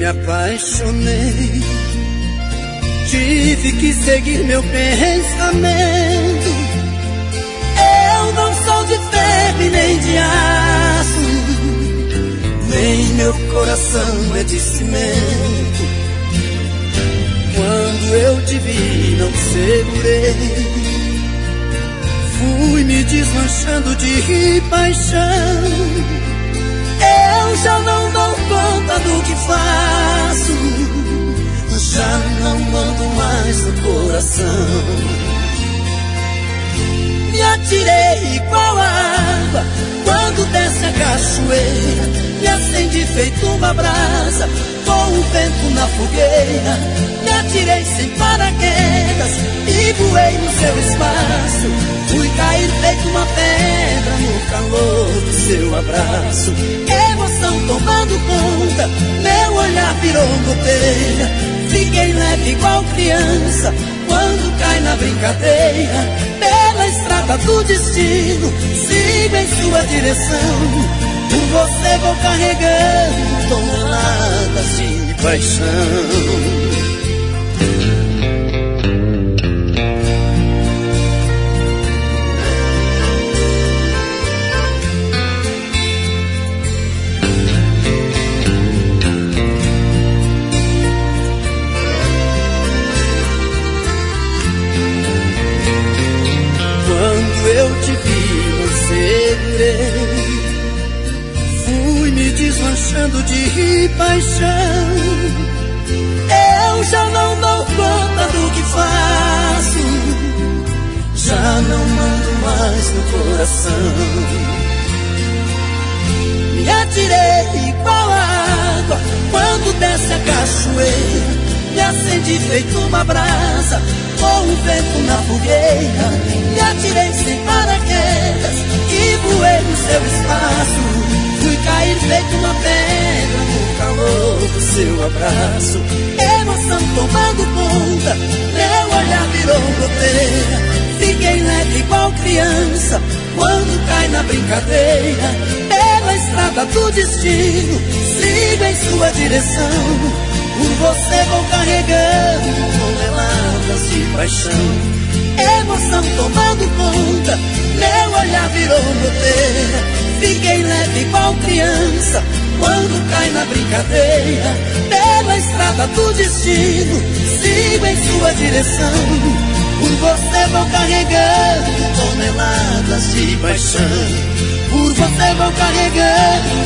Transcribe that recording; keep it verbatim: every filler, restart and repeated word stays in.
me apaixonei. Tive que seguir meu pensamento. Eu não sou de ferro e nem de aço, nem meu coração é de cimento. Quando eu te vi não segurei, fui me desmanchando de paixão. Eu já não dou conta do que faço, já não mando mais no coração. Me atirei igual a água quando desce a cachoeira, me acendi feito uma brasa com o vento na fogueira. Me atirei sem paraquedas e voei no seu espaço. Fui cair feito uma pedra no calor do seu abraço. Emoção tomando conta, meu olhar virou goteira. Fiquei leve igual criança quando cai na brincadeira. Pela estrada do destino, sigo em sua direção. Por você vou carregando toneladas de paixão. Eu te vi, não segurei, fui me desmanchando de paixão. Eu já não dou conta do que faço, já não mando mais no coração. Me atirei igual a água quando desce a cachoeira, me acendi feito uma brasa com o vento na fogueira. Me atirei sem paraquedas e voei no seu espaço. Fui cair feito uma pedra no calor do seu abraço. Emoção tomando conta, meu olhar virou goteira. Fiquei leve igual criança quando cai na brincadeira. Pela estrada do destino, sigo em sua direção. Por você vou carregando toneladas de paixão. Emoção tomando conta, meu olhar virou goteira. Fiquei leve igual criança quando cai na brincadeira. Pela estrada do destino, sigo em sua direção. Por você vou carregando toneladas de paixão. Por você vou carregando